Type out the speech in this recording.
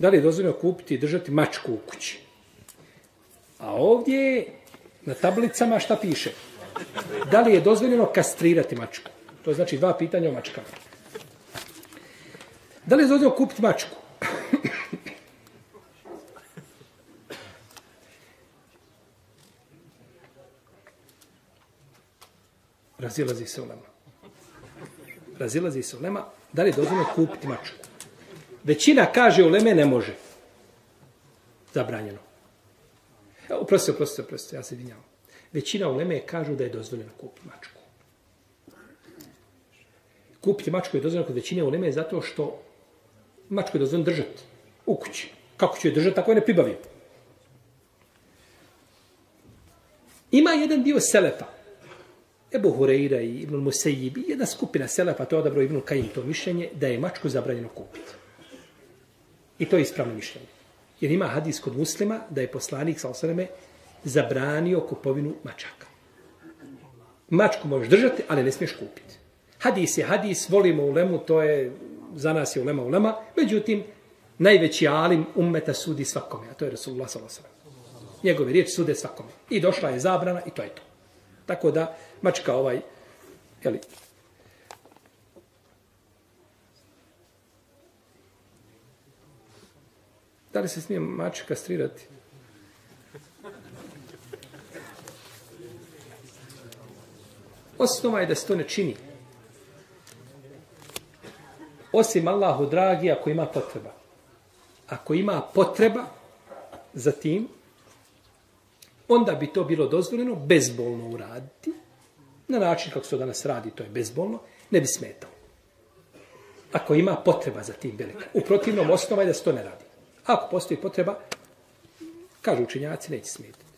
Da li je dozvoljeno kupiti i držati mačku u kući? A ovdje na tablicama šta piše? Da li je dozvoljeno kastrirati mačku? To je znači dva pitanja o mačkama. Da li je dozvoljeno kupiti mačku? Razilazi se ulema. Da li je dozvoljeno kupiti mačku? Većina kaže uleme ne može. Zabranjeno. Oprostite, ja se izvinjavam. Većina uleme kažu da je dozvoljeno kupiti mačku. Kupiti mačku je dozvoljeno kod većine uleme zato što mačku je dozvoljeno držati u kući. Kako ću je držati, tako je ne pribavio. Ima jedan dio selefa. Ebu Hureyra i Ibn Musejib, jedna skupina selefa, to je odabrao Ibn Kajim to mišljenje, da je mačku zabranjeno kupiti. I to je ispravno mišljenje. Jer ima hadis kod Muslima da je poslanik s.a.v. zabranio kupovinu mačaka. Mačku možeš držati, ali ne smiješ kupiti. Hadis je hadis, volimo ulemu, to je, za nas je ulema. Međutim, najveći alim ummeta sudi svakome, a to je Rasulullah s.a.v. Njegove riječi sude svakome. I došla je zabrana i to je to. Tako da, mačka jeli, da li se smije mačka kastrirati? Osnova je da se to ne čini. Osim Allahu dragi, ako ima potreba. Ako ima potreba za tim, onda bi to bilo dozvoljeno bezbolno uraditi. Na način kako se to danas radi, to je bezbolno, ne bi smetalo. Ako ima potreba za tim velika. U protivnom osnova je da se to ne radi. Ako postoji potreba, kažu učenjaci, neće smetati.